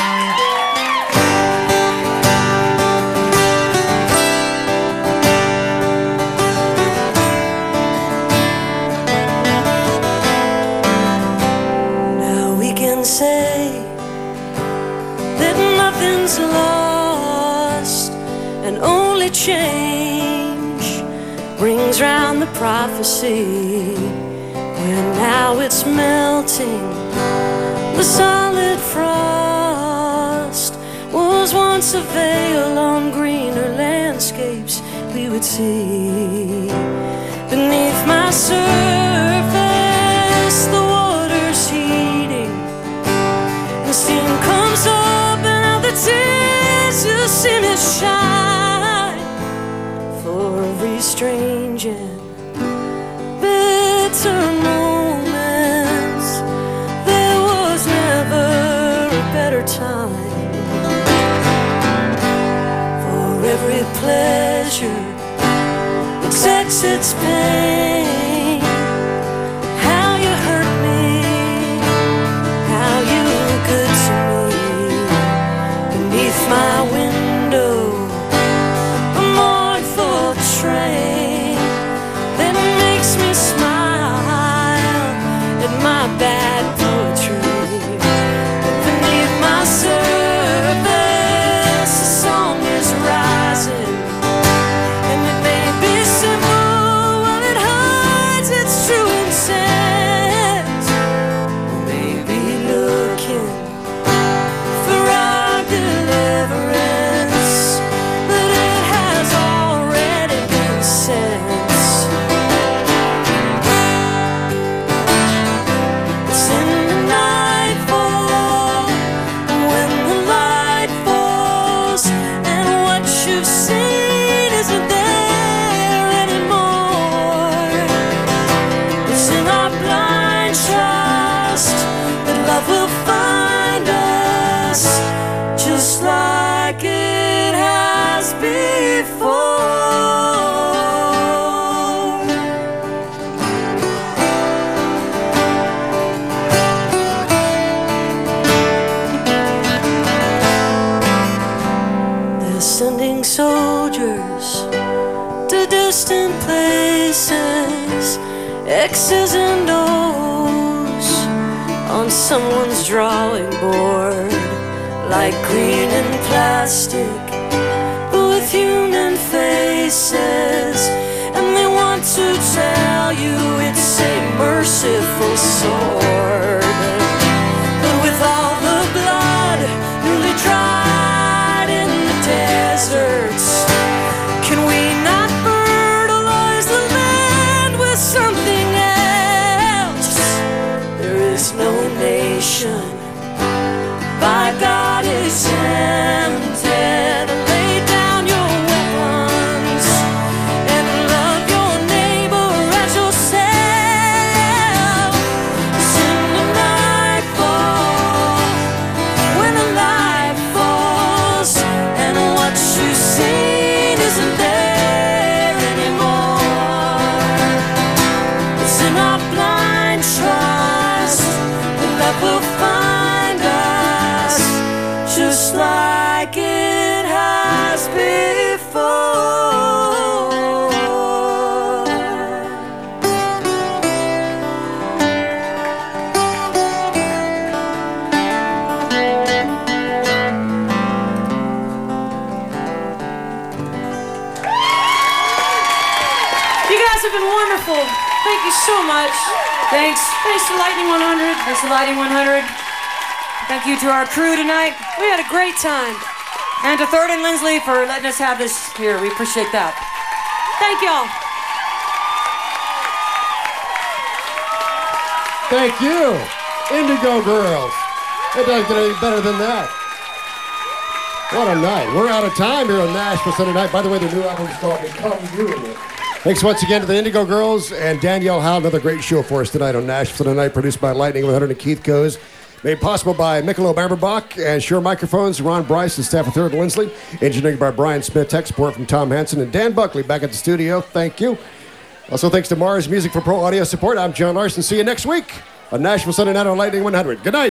Say that nothing's lost, and only change brings round the prophecy. Where now it's melting, the solid frost was once a veil on greener landscapes we would see. Beneath my surface, the water's heating, the steam comes up, and now the tears you see me shine. For every strange and bitter moments, there was never a better time. For every pleasure takes its pain, how you hurt me, how you were good to me. Beneath my window, a mournful train that makes me smile at my bad poetry. Beneath my surface, a song is rising. Will find us just like it has before. They're sending soldiers to distant places, X's and O's on someone's drawing board, like green and plastic, with human faces. And they want to tell you it's a merciful sword, but with all the blood newly dried in the deserts, can we not fertilize the land with something else? There is no nation by God is tempted. Lay down your weapons and love your neighbor as yourself. In the nightfall, when the light falls, and what you've seen isn't there anymore. It's in our blind trust that will find us just like it has before. You guys have been wonderful. Thank you so much. Thanks. Thanks to Lightning 100. Thanks to Lightning 100. Thank you to our crew tonight. We had a great time. And to Third and Lindsley for letting us have this here. We appreciate that. Thank y'all. Thank you, Indigo Girls. It doesn't get any better than that. What a night. We're out of time here on Nashville Sunday night. By the way, the new album is called Become You. Thanks once again to the Indigo Girls and Danielle Howe. Another great show for us tonight on Nashville Sunday night, produced by Lightning 100 and Keith Coes. Made possible by Michelob Amberbach and Shure Microphones, Ron Bryce and staff of Third and Lindsley. Engineering by Brian Smith. Tech support from Tom Hansen and Dan Buckley back at the studio. Thank you. Also thanks to Mars Music for Pro Audio support. I'm John Larson. See you next week on Nashville Sunday night on Lightning 100. Good night.